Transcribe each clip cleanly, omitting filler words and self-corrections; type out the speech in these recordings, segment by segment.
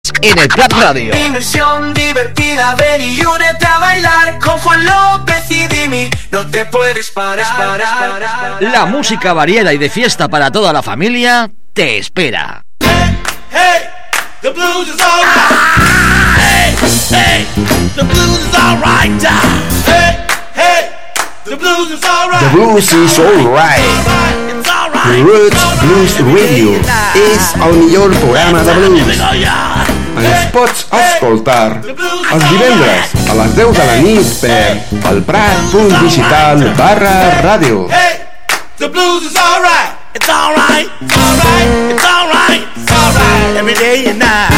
En el Prat Radio. Diversión divertida, ven y únete a bailar con Juan López y Dimi, no te puedes parar. La música variada y de fiesta para toda la familia te espera. Hey, the blues is all right. Hey, the blues is all right. Hey, the blues is all right. The blues is all right. Roots Blues Radio és el millor programa de blues. Ens pots escoltar els divendres a les 10 de la nit per elprat.digital/ràdio. The blues is all right. It's all right. It's all right. It's all right. It's all right. Every day and night.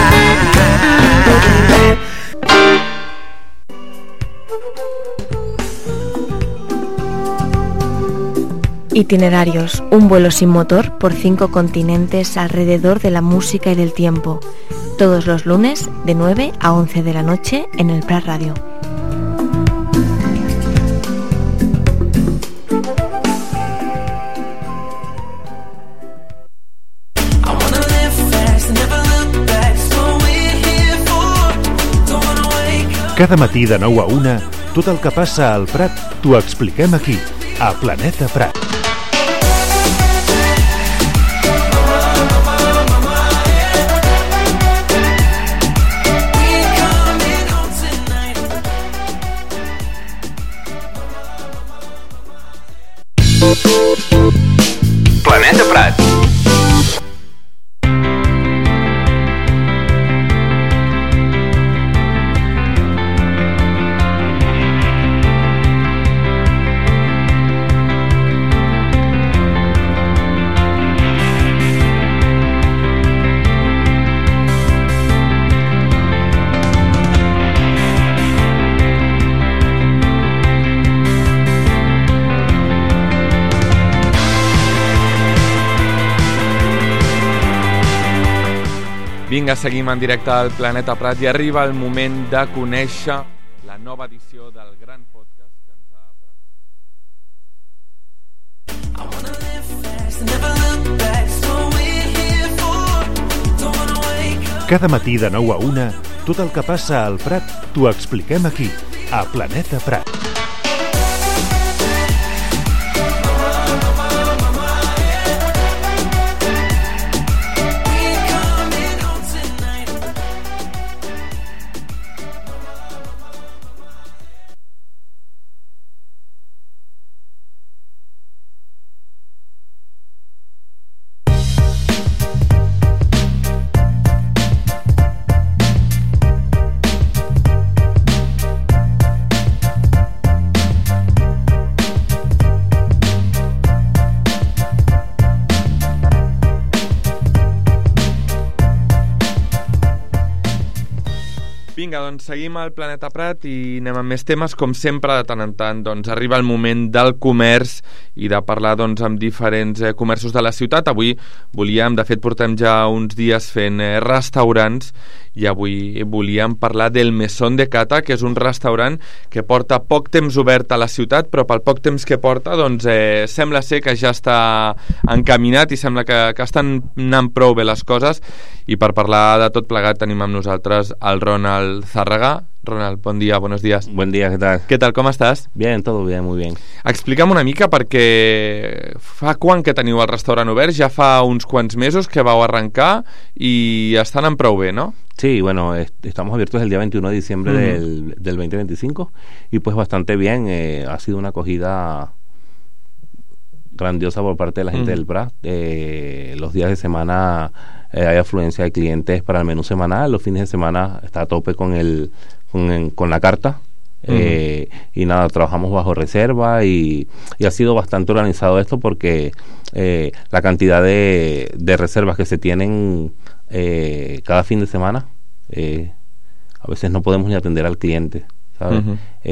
Itinerarios, un vuelo sin motor por 5 continentes alrededor de la música y del tiempo. Todos los lunes de 9 a 11 de la noche en el Prat Radio. Cada matí de 9 a 1, tot el que passa al Prat t'ho expliquem aquí, a Planeta Prat. Planeta Prat. Vinga, seguim en directe al Planeta Prat i arriba el moment de conèixer la nova edició del gran podcast que ens ha Cada matí de 9 a 1, tot el que passa al Prat t'ho expliquem aquí, a Planeta Prat. Vinga, doncs seguim al Planeta Prat i anem amb més temes. Com sempre, de tant en tant, doncs, arriba el moment del comerç i de parlar doncs, amb diferents comerços de la ciutat. Avui volíem, de fet portem ja uns dies fent restaurants i avui volíem parlar del Mesón de Cata, que és un restaurant que porta poc temps obert a la ciutat, però pel poc temps que porta doncs, sembla ser que ja està encaminat i sembla que estan anant prou bé les coses. I per parlar de tot plegat tenim amb nosaltres el Ronald Zárraga. Ronald, bon dia, buenos días. Buen día, ¿qué tal? ¿Qué tal, com estàs? Bien, todo bien, muy bien. Explica'm una mica, perquè fa quan que teniu el restaurant obert? Ja fa uns quants mesos que vau arrencar i estan en prou bé, ¿no? Sí, bueno, estamos abiertos el día 21 de diciembre del 2025 y pues bastante bien, ha sido una acogida grandiosa por parte de la gente del Prat. Los días de semana hay afluencia de clientes para el menú semanal, los fines de semana está a tope con la carta. Y nada, trabajamos bajo reserva y ha sido bastante organizado esto porque la cantidad de reservas que se tienen cada fin de semana, a veces no podemos ni atender al cliente, ¿sabes?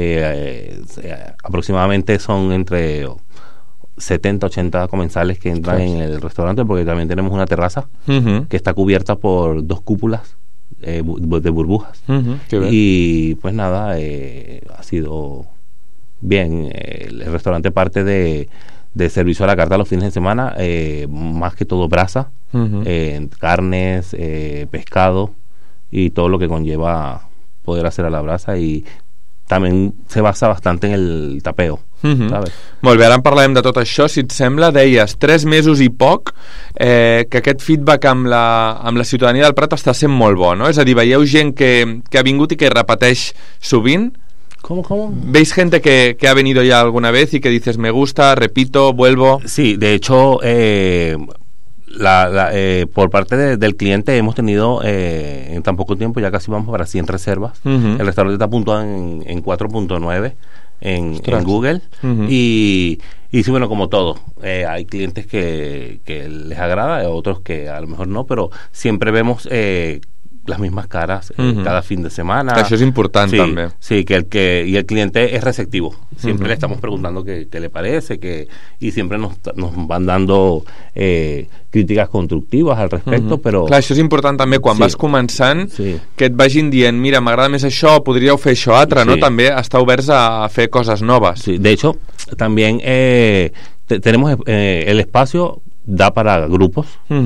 Aproximadamente son entre 70, 80 comensales que entran en el restaurante, porque también tenemos una terraza que está cubierta por 2 cúpulas de burbujas. Y pues nada, ha sido bien. El restaurante parte de servicio a la carta los fines de semana, más que todo brasa, carnes, pescado, y todo lo que conlleva poder hacer a la brasa, y también se basa bastante en el tapeo, ¿sabes? Molt bé, ara en parlarem de tot això. Si et sembla, deies 3 mesos i poc, que aquest feedback amb la ciutadania del Prat està sent molt bo, no? És a dir, veieu gent que ha vingut i que repeteix sovint. ¿Cómo? ¿Veis gente que ha venido ya alguna vez y que dices me gusta, repito, vuelvo? Sí, de hecho, por parte del cliente hemos tenido en tan poco tiempo, ya casi vamos para 100 reservas. El restaurante está puntuado en 4.9 en Google. Y sí, bueno, como todo, hay clientes que les agrada, otros que a lo mejor no, pero siempre vemos las mismas caras cada fin de semana. Això és important, també. Sí, y el cliente es receptivo. Siempre le estamos preguntando qué le parece, y siempre nos van dando críticas constructives al respecto, però... Clar, això és important també, quan vas començant, que et vagin dient, mira, m'agrada més això, podríeu fer això altre, ¿no? També estar oberts a fer coses noves. Sí, de hecho, también tenemos el espacio, da para grupos,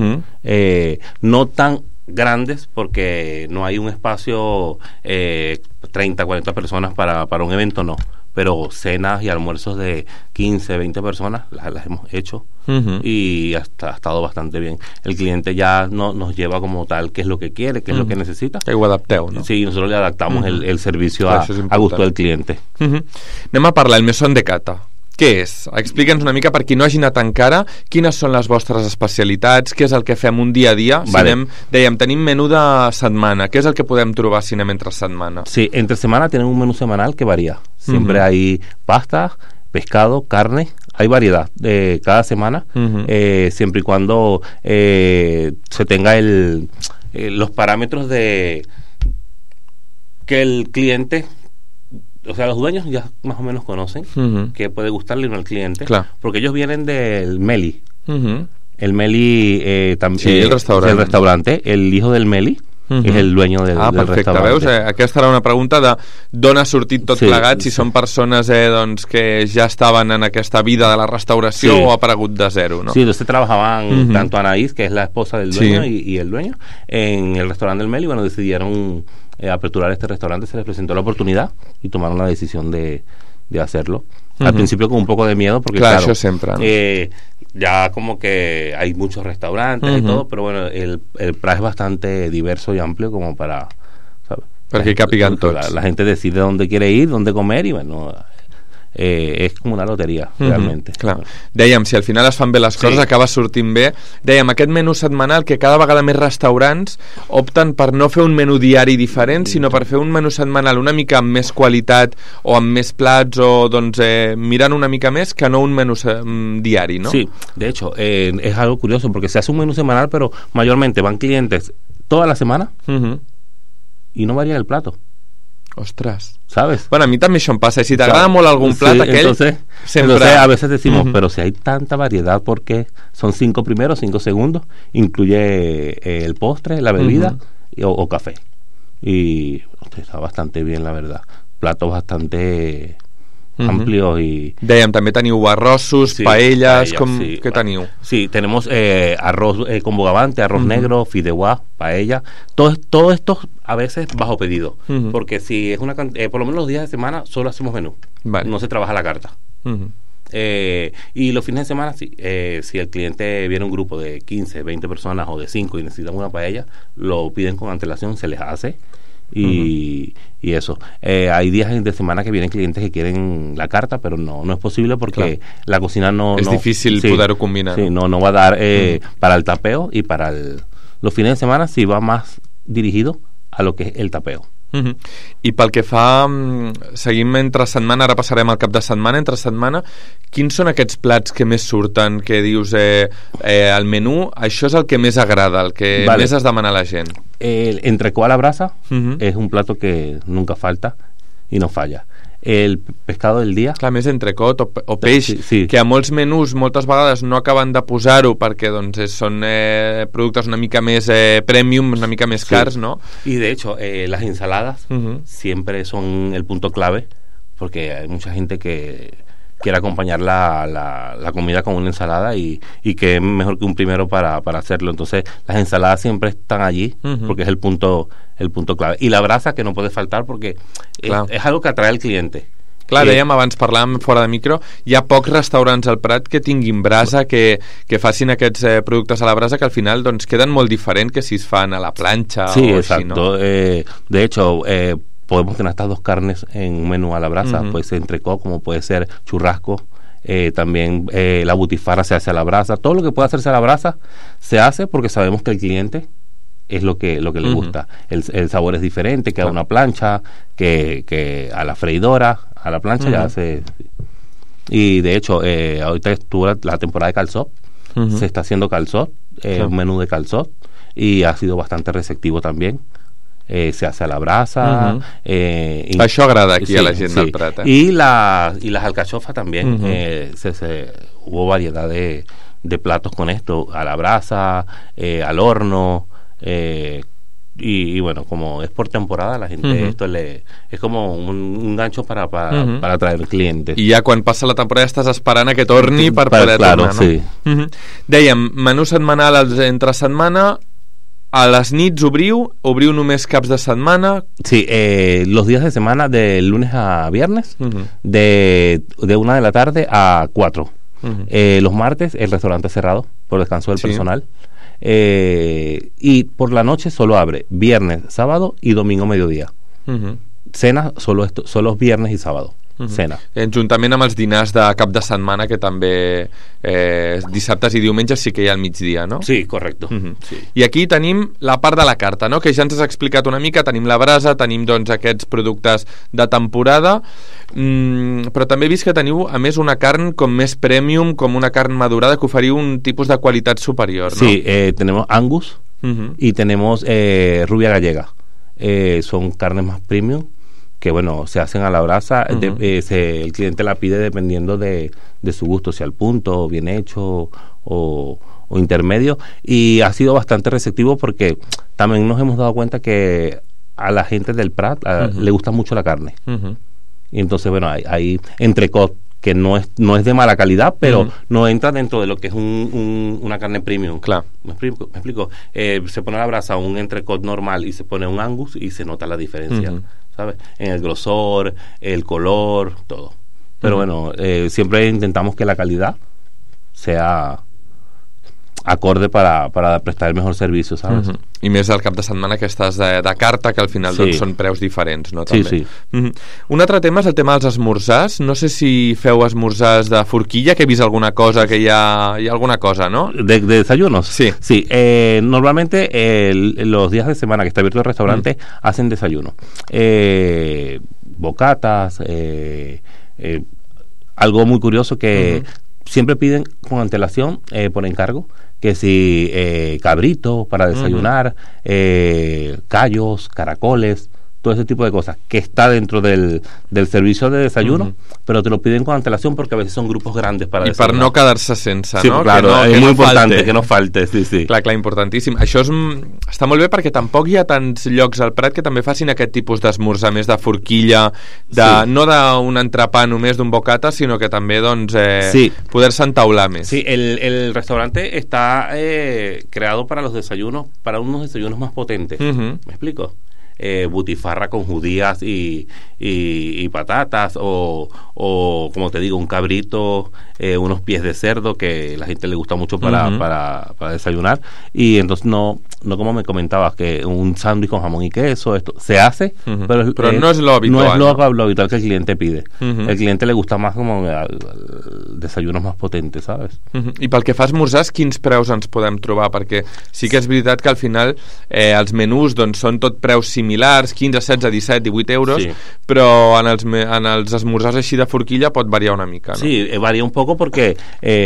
no tan grandes, porque no hay un espacio 30, 40 personas para un evento, no, pero cenas y almuerzos de 15, 20 personas las hemos hecho, y ha estado bastante bien. El cliente ya nos lleva como tal qué es lo que quiere, qué es lo que necesita. Que ho adapteu, no? Sí, nosotros le adaptamos el servicio a gusto del cliente. Anem a parlar, el Maison de Cata. Què és? Explica'ns una mica, per qui no hagi anat encara, quines són les vostres especialitats, què és el que fem un dia a dia. Vale. Dèiem, tenim menú de setmana, què és el que podem trobar si anem entre setmana? Sí, entre semana tenemos un menú semanal que varía. Siempre hay pasta, pescado, carne, hay variedad cada semana, siempre y cuando se tenga los parámetros de que el cliente... O sea, los dueños ya más o menos conocen que puede gustarle o no al cliente, porque ellos vienen del Meli. El Meli también, el restaurante, el hijo del Meli és el dueño del perfecte, restaurant. Veus? Aquesta era una pregunta d'on ha sortit tot plegat, si són persones doncs, que ja estaven en aquesta vida de la restauració o ha aparegut de zero, ¿no? Sí, entonces trabajaban tanto Anaís, que es la esposa del dueño, y el dueño, en el restaurante del Meli. Bueno, decidieron aperturar este restaurante, se les presentó la oportunidad y tomaron la decisión de hacerlo. Al principio con un poco de miedo, porque claro, això sempre, ya como que hay muchos restaurantes y todo, pero bueno, el Prat es bastante diverso y amplio como para, ¿sabes? Perquè hi capiguen tots. La gente decide dónde quiere ir, dónde comer, y bueno, és com una loteria, realment. Clar. Dèiem, si al final es fan bé les coses, acaba sortint bé. Dèiem, aquest menú setmanal, que cada vegada més restaurants opten per no fer un menú diari diferent, sinó per fer un menú setmanal una mica amb més qualitat, o amb més plats, o doncs mirant una mica més, que no un menú diari, ¿no? Sí, de hecho, es algo curioso, porque se hace un menú semanal, pero mayormente van clientes toda la semana y no varía el plato. Ostras, ¿sabes? Bueno, a mí también eso pasa. Y si te agrada molt algún plato, entonces a veces decimos, pero si hay tanta variedad, ¿por qué? Son 5 primeros, 5 segundos, incluye el postre, la bebida o café. Y está bastante bien, la verdad. Platos bastante amplios y... Dèiem, també teniu arrossos, paelles, què teniu? Sí, tenemos arroz con bogavante, arroz negro, fideuá, paella, todo esto a veces bajo pedido, porque si es una por lo menos los días de semana solo hacemos menú, no se trabaja la carta. Y los fines de semana, si el cliente viene un grupo de 15, 20 personas o de 5 y necesitan una paella, lo piden con antelación, se les hace. Y eso, hay días de semana que vienen clientes que quieren la carta, pero no es posible porque la cocina no... Es difícil poder combinar. Sí, no va a dar para el tapeo, y para los fines de semana sí va más dirigido a lo que es el tapeo. I pel que fa, seguim entre setmana, ara passarem al cap de setmana, entre setmana, quins són aquests plats que més surten, que dius al menú, això és el que més agrada, el que més es demana a la gent? El entrecot a la brasa es un plato que nunca falta y no falla. El pescado del dia, clar, més entrecot o peix, que a molts menús moltes vegades no acaben de posar-ho perquè doncs són productes una mica més premium, una mica més cars, ¿no? Y de hecho las ensaladas siempre son el punto clave, porque hay mucha gente que quiere acompañar la comida con una ensalada y que es mejor que un primero para hacerlo. Entonces las ensaladas siempre están allí porque es el punto clave. Y la brasa, que no puede faltar porque es algo que atrae al cliente. Clar, dèiem abans, parlàvem fora de micro, hi ha pocs restaurants al Prat que tinguin brasa, que facin aquests productes a la brasa, que al final doncs, queden molt diferent que si es fan a la planxa sí, o exacto. Així, no? De hecho, podemos tener estas dos carnes en un menú a la brasa, puede ser entrecot, como puede ser churrasco, también la butifarra se hace a la brasa. Todo lo que puede hacerse a la brasa se hace porque sabemos que el cliente es lo que le gusta. El sabor es diferente que a una plancha, que a la freidora. A la plancha ya hace. Y de hecho, ahorita estuvo la temporada de calçot, se está haciendo calçot, un menú de calçot, y ha sido bastante receptivo también. Se hace a la brasa. Això agrada aquí a la gent del Prat. Y las alcachofas también. Hubo variedad de platos con esto, a la brasa, al horno. Y bueno, como es por temporada, la gente esto es como un gancho para atraer clientes. I ja quan passa la temporada estàs esperant a que torni per poder claro, tornar, no? Sí. Dèiem, menú setmanal entre setmana, a les nits obriu només caps de setmana? Sí, los días de semana de lunes a viernes, de 1 de la tarde a 4. Los martes el restaurante cerrado por descanso del personal. Y por la noche solo abre viernes, sábado y domingo mediodía. Cena solo viernes y sábado. Cena. Juntament amb els dinars de cap de setmana, que també dissabtes i diumenges sí que hi ha al migdia, no? Sí, correcto. Sí. I aquí tenim la part de la carta, no? Que ja ens has explicat una mica. Tenim la brasa, tenim doncs aquests productes de temporada, però també he vist que teniu a més una carn com més premium, com una carn madurada, que oferiu un tipus de qualitat superior, ¿no? Sí, tenemos Angus y tenemos rubia gallega. Son carnes más premium que bueno, se hacen a la brasa. El cliente la pide dependiendo de su gusto, si al punto, bien hecho o intermedio, y ha sido bastante receptivo porque también nos hemos dado cuenta que a la gente del Prat le gusta mucho la carne. Y entonces bueno, hay entrecot que no es de mala calidad, pero no entra dentro de lo que es una carne premium. Claro. ¿Me explico? Se pone a la brasa un entrecot normal y se pone un Angus y se nota la diferencia, ¿sabes? En el grosor, el color, todo. Pero bueno, siempre intentamos que la calidad sea acorde para prestar el mejor servicio, ¿sabes? I més al cap de setmana que estàs de carta, que al final doncs, són preus diferents, no? També. Sí. Un altre tema és el tema dels esmorzars. No sé si feu esmorzars de forquilla, que he vist alguna cosa, que hi ha alguna cosa, ¿no? ¿De desayunos? Sí. Sí, normalmente los días de semana que está abierto el restaurante hacen desayuno. Bocatas, algo muy curioso que siempre piden con antelación, por encargo, que si cabrito para desayunar, callos, caracoles, todo ese tipo de cosas, que está dentro del servicio de desayuno, pero te lo piden con antelación porque a veces son grupos grandes para desayunar. I per no quedar-se sense, sí, no? Claro, que és no molt important falte. que no falte, sí. Clar, importantíssim. Això està molt bé perquè tampoc hi ha tants llocs al Prat que també facin aquest tipus d'esmorzar més de forquilla, no d'un entrepà només, d'un bocata, sinó que també doncs, poder-se entaular més. Sí, el restaurante está creado para los desayunos, para unos desayunos más potentes. ¿Me explico? Butifarra con judías y patatas o como te digo, un cabrito, unos pies de cerdo que la gente le gusta mucho para desayunar, y entonces no como me comentabas, que un sándwich con jamón y queso, esto se hace, pero no es lo habitual, no es lo habitual que el cliente pide. El cliente le gusta más como desayunos más potentes, ¿sabes? I pel que fa a esmorzars, quins preus ens podem trobar? Perquè sí que és veritat que al final els menús doncs, són tot preus similars, 15, 16, 17, 18 euros, però en els esmorzars així de forquilla pot variar una mica, ¿no? Sí, varía un poco porque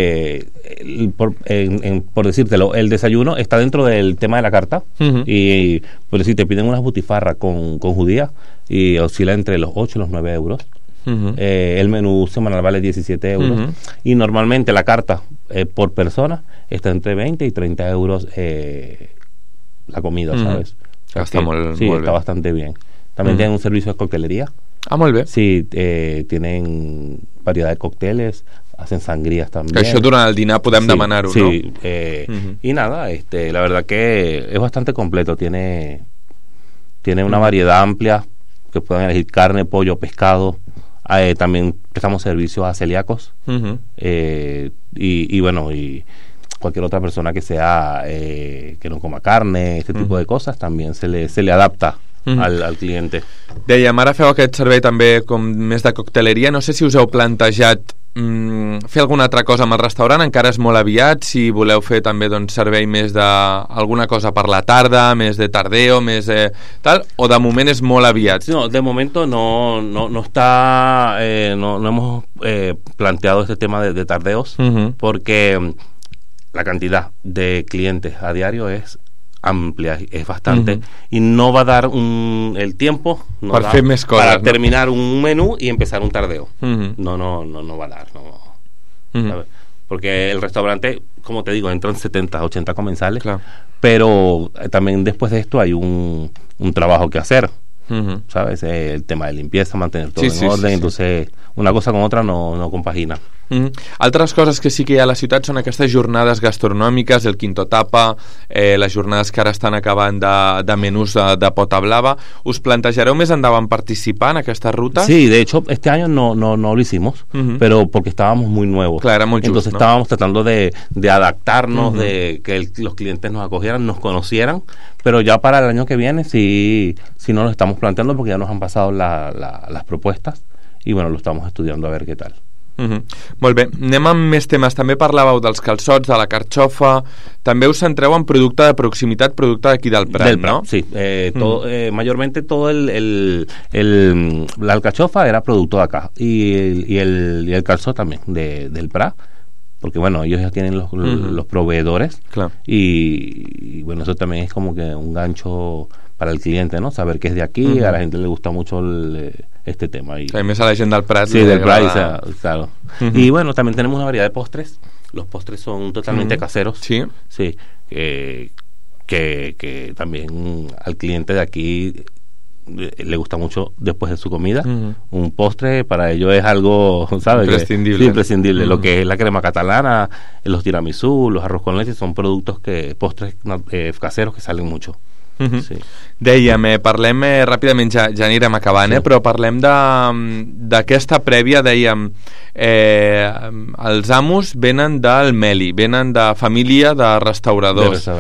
por decírtelo, el desayuno está dentro del tema de la carta, y por decir, te piden unas butifarras con judía y oscila entre los 8 y los 9 euros. El menú semanal vale 17 euros y normalmente la carta por persona está entre 20 y 30 euros la comida, ¿sabes? Està molt está bastante bien. También tienen un servicio de coctelería. Ah, molt bé. Sí, tienen variedad de cócteles, hacen sangrías también. Que això durant el dinar podem demanar-ho, sí, no? Sí, y nada, la verdad que es bastante completo, tiene una variedad amplia, que pueden elegir carne, pollo, pescado. También prestamos servicios a celíacos, y bueno, y cualquier otra persona que sea que no coma carne, este tipo de cosas, también se le adapta al cliente. Dèiem, ara feu aquest servei també com més de cocteleria. No sé si us heu plantejat fer alguna altra cosa amb el restaurant, encara és molt aviat, si voleu fer també doncs, servei més d'alguna cosa per la tarda, més de tardeo, més tal, o de moment és molt aviat? No, de momento no está, no hemos planteado este tema de tardeos, porque la cantidad de clientes a diario es amplia, es bastante, y no va a dar el tiempo para fer més coses, para terminar un menú y empezar un tardeo. No va a dar, ¿sabes? Porque el restaurante, como te digo, entran 70, 80 comensales, claro, pero también después de esto hay un trabajo que hacer, ¿sabes? El tema de limpieza, mantener todo en orden, entonces una cosa con otra no compagina. Altres coses que sí que hi ha a la ciutat són aquestes jornades gastronòmiques, el Quinto Tapa, les jornades que ara estan acabant de menús de pota blava. ¿Us plantejareu més endavant participar en aquestes rutes? Sí, de hecho este año no lo hicimos, pero porque estábamos muy nuevos. Claro, era muy just, entonces estábamos tratando de adaptarnos, de que los clientes nos acogieran, nos conocieran, pero ya para el año que viene sí nos lo estamos planteando, porque ya nos han pasado las propuestas y bueno, lo estamos estudiando a ver qué tal. Molt bé, anem amb més temes. També parlàveu dels calçots, de la carxofa. També us centreu en producte de proximitat, producte d'aquí del Prat, ¿no? Sí, mayormente todo la alcachofa era producto de acá, y el calzot también del Prat, porque bueno, ellos ya tienen los proveedores, claro. Y bueno, eso también es como que un gancho para el cliente, ¿no? Saber que es de aquí, a la gente le gusta mucho este tema. Y, a mí me sale del Prat. Sí, del Prat, claro. Y bueno, también tenemos una variedad de postres. Los postres son totalmente caseros. Sí. Sí, que también al cliente de aquí le gusta mucho después de su comida. Un postre para ellos es algo, ¿sabes? Imprescindible. Sí, imprescindible. Lo que es la crema catalana, los tiramisú, los arroz con leche, son productos postres caseros que salen mucho. Sí. Dèiem, parlem ràpidament, ja anirem acabant, però parlem d'aquesta prèvia. Dèiem, els amos venen del Meli, venen de família de restauradors.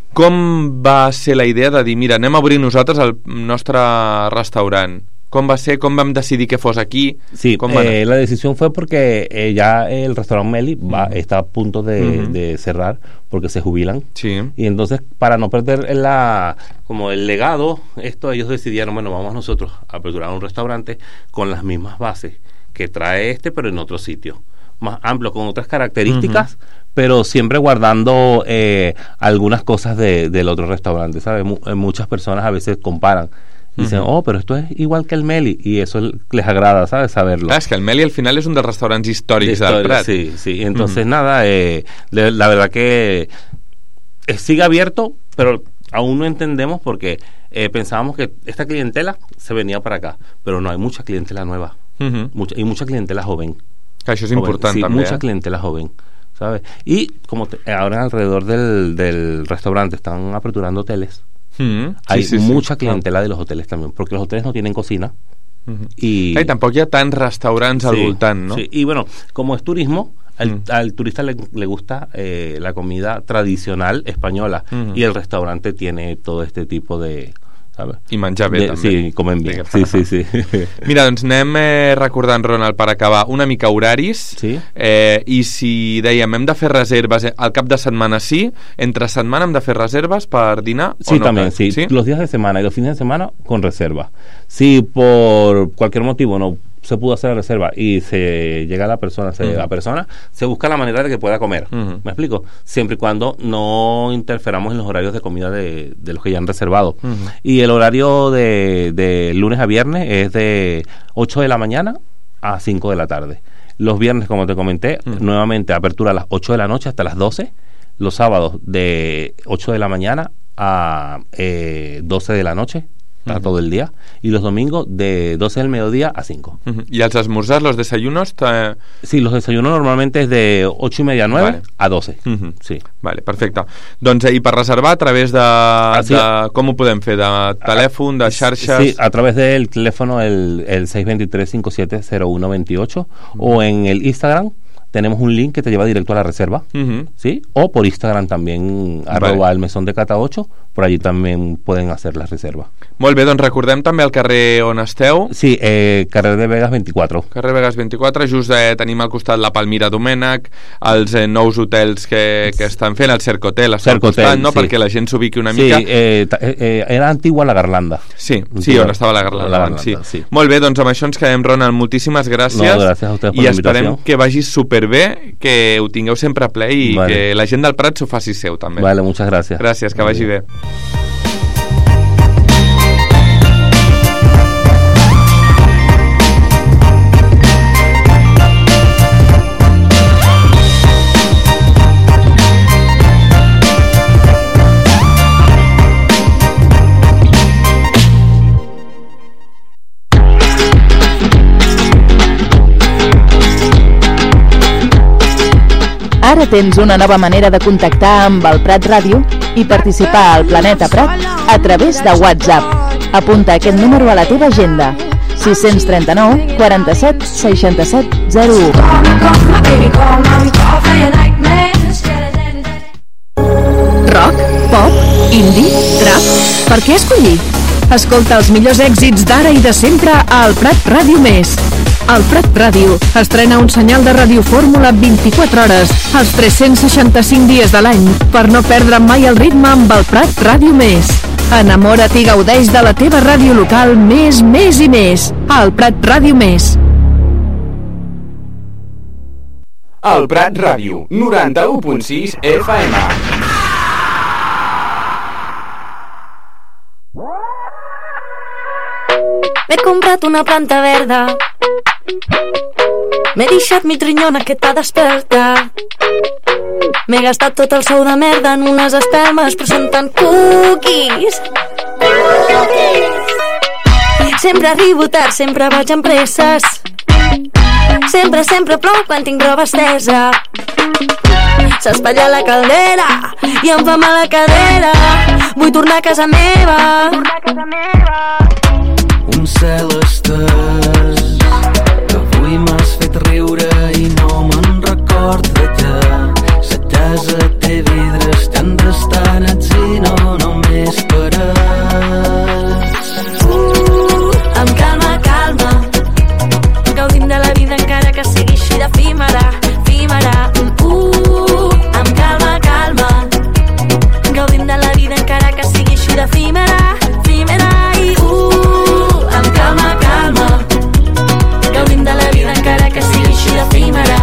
Com va ser la idea de dir, mira, anem a obrir nosaltres el nostre restaurant? ¿Cómo va a ser? ¿Cómo vamos a decidir que fuese aquí? Sí, la decisión fue porque ya el restaurante Meli está a punto de cerrar, porque se jubilan. Sí. Y entonces, para no perder como el legado, ellos decidieron, bueno, vamos nosotros a aperturar un restaurante con las mismas bases que trae pero en otro sitio, más amplio, con otras características, pero siempre guardando algunas cosas del otro restaurante, ¿sabes? Muchas personas a veces comparan. Dicen, pero esto es igual que el Meli, y eso les agrada, ¿sabes? Saberlo. Claro, es que el Meli al final es un de los restaurantes históricos del Prat. Sí, sí. Entonces, nada, la verdad que sigue abierto, pero aún no entendemos porque pensábamos que esta clientela se venía para acá, pero no, hay mucha clientela nueva. Y mucha clientela joven. Això és important, sí, també. Mucha clientela joven, ¿sabes? Y como ahora alrededor del restaurante están aperturando hoteles, hay mucha clientela de los hoteles también, porque los hoteles no tienen cocina. Y tampoc hi ha tants restaurants al voltant, ¿no? Sí, y bueno, como es turismo, al turista le gusta la comida tradicional española, y el restaurante tiene todo este tipo de... ¿sabes? I menjar bé, també. Sí, comen bé. Sí. Mira, doncs anem recordant, Ronald, per acabar, una mica horaris. Sí. I si dèiem, hem de fer reserves al cap de setmana, sí, entre setmana hem de fer reserves per dinar sí, o no? También, sí. Los días de semana y los fines de semana con reserva. Si por cualquier motivo no se pudo hacer la reserva y se llega a la persona, se busca la manera de que pueda comer. ¿Me explico? Siempre y cuando no interferamos en los horarios de comida de los que ya han reservado. Y el horario de lunes a viernes es de 8 de la mañana a 5 de la tarde. Los viernes, como te comenté, nuevamente apertura a las 8 de la noche hasta las 12. Los sábados de 8 de la mañana a 12 de la noche. está todo el día, y los domingos de 12 del mediodía a 5. ¿Y els esmorzars, los desayunos? Sí, los desayunos normalmente es de 8 y media a 9 a 12. Sí. Vale, perfecte. Doncs, i per reservar a través de com ho podem fer? De telèfon, de xarxes? Sí, a través del teléfono el 623-570128 o en el Instagram tenemos un link que te lleva directo a la reserva, ¿sí? O por Instagram también, @ el mesón de Cata 8, por allí también pueden hacer la reserva. Molt bé, doncs recordem també el carrer on esteu. Sí, carrer de Vegas 24. Carrer Vegas 24, just tenim al costat la Palmira Domènech, els nous hotels que estan fent, el Cercotel està al costat, no? Sí. Perquè la gent s'ubiqui una mica. Sí, era antigua la Garlanda. Sí, on estava la Garlanda. Sí. Molt bé, doncs amb això ens quedem, Ronald. Moltíssimes gràcies. No, gràcies a ustedes por I la invitació. esperem que vagi superbé, que ho tingueu sempre ple i que la gent del Prat s'ho faci seu també. Vale, muchas gracias. Gràcies, que vagi bé. Ara tens una nova manera de contactar amb el Prat Ràdio i participar al Planeta Prat a través de WhatsApp. Apunta aquest número a la teva agenda: 639 47 67 01. Rock, pop, indie, trap... Per què escollir? Escolta els millors èxits d'ara i de sempre al Prat Ràdio Més. El Prat Ràdio estrena un senyal de radiofórmula 24 hores, els 365 dies de l'any, per no perdre mai el ritme amb el Prat Ràdio Més. Enamora't i gaudeix de la teva ràdio local més i més. El Prat Ràdio Més. El Prat Ràdio, 91.6 FM. M'he comprat una planta verda, m'he deixat mi trinyona que t'ha despertat. M'he gastat tot el sou de merda en unes espelmes, però són tan cookies. Sempre arribo tard, sempre vaig amb presses. Sempre plou quan tinc roba estesa. S'espatlla la caldera i em fa mal la cadera. Vull tornar a casa meva. Un cel estès, avui m'has fet riure i no me'n record de te. La casa té vidres tan restaurats i no només parets. Amb calma, gaudim de la vida encara que sigui així d'efímera. Amb calma, gaudim de la vida encara que sigui així d'efímera. Gaudim de la vida encara que sigui així d'efímera.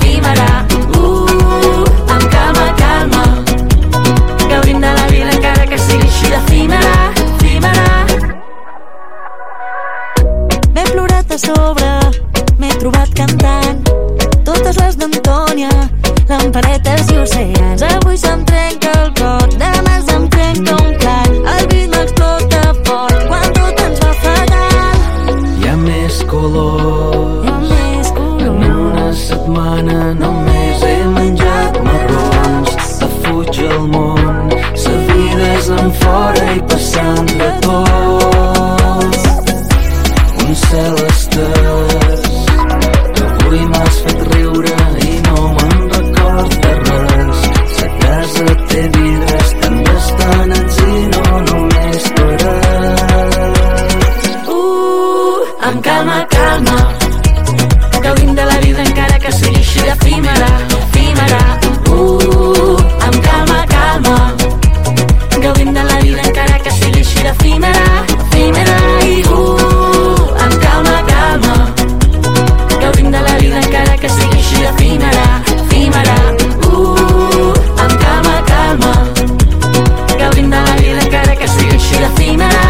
Amb calma, gaudim de la vida encara que sigui així d'efímera. M'he plorat a sobre, m'he trobat cantant totes les d'Antònia, lamparetes i oceans. Avui se'm trenca el cor, demà se'm trenca un plat, el beat m'explota fort quan tot ens va fatal. Hi ha més color, en una setmana només he menjat marrons. Afuig el món, sa vida és enfora i passant de tot. Un cel estès, avui m'has fet riure i no me'n record de res. Sa casa té vidres tan bastonats i no només parets. Amb calma, gaudim de la vida encara que sigui així d'efímera. Amb calma, gaudim de la vida encara que sigui així d'efímera. Amb calma, gaudim de la vida encara que sigui així d'efímera. Amb calma, gaudim de la vida encara que sigui així d'efímera.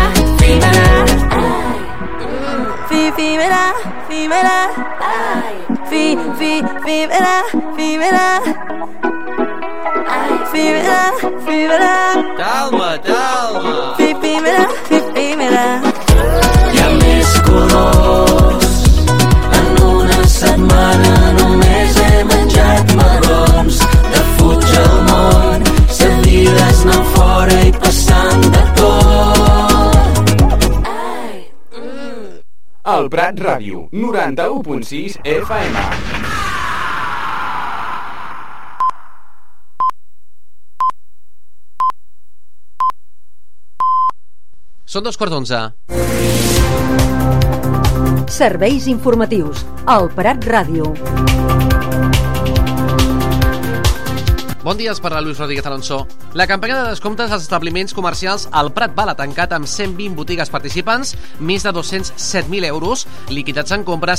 Fimera. Calma. Fimera. Hi ha més colors. En una setmana només he menjat marrons. Defuig el món, sa vida és anar fora i passant de tot. El Prat Ràdio, 91.6 FM. Són 2:15. Serveis informatius. El Prat Ràdio. Bon dia, es parla Luis Rodríguez Alonso. La campanya de descomptes als establiments comercials al Prat Val ha tancat amb 120 botigues participants, més de 207.000 euros liquidats en compres